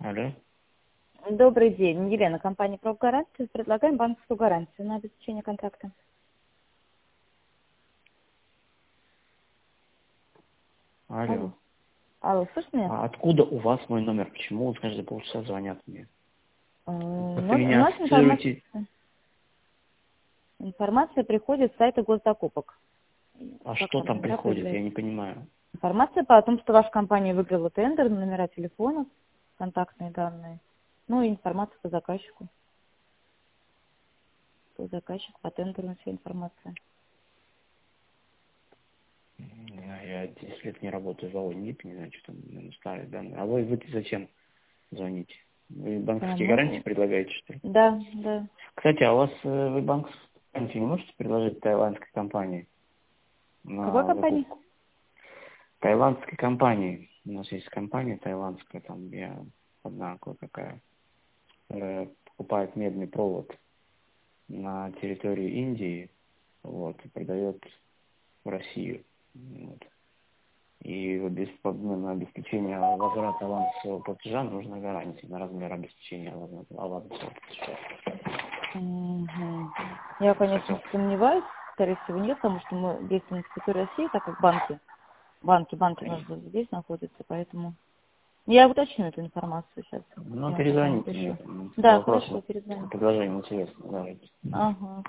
Алло. Добрый день. Елена, компания «Профгаранция». Предлагаем банковскую гарантию на обеспечение контракта. Алло. Алло. Алло, слышно меня? А откуда у вас мой номер? Почему вот каждые полчаса звонят мне? Как-то У меня нас ассоциируете... информация приходит с сайта госзакупок. А Как что там там номера приходит? Я появляются? не понимаю. Информация о том, что ваша компания выиграла тендер, номера телефонов, контактные данные. Ну и информация по заказчику. По заказчику, по тендеру вся информация. Не знаю, я 10 лет не работаю в АО НИП, не знаю, что там, наверное, старые данные. А вы зачем звоните? Вы банковские гарантии Мы... предлагаете, что ли? Да, да. Кстати, а у вас вы банковские гарантии не можете предложить тайландской компании Какой на компании? закупку? Таиландской компании. У нас есть компания таиландская, там я одна кое-какая, покупает медный провод на территории Индии, вот, и продает в Россию. Вот. И на обеспечение возврата авансового платежа нужна гарантия на размер обеспечения авансового платежа. Мгм. Я, конечно, сомневаюсь, скорее всего, нет, потому что мы действуем на территории России, так как банки у нас здесь находятся, поэтому я уточню эту информацию сейчас. Ну, Я вам потом перезвоните напишу. еще. Да, Вопрос, хорошо, перезвоню. предложение интересно, давайте. Ага.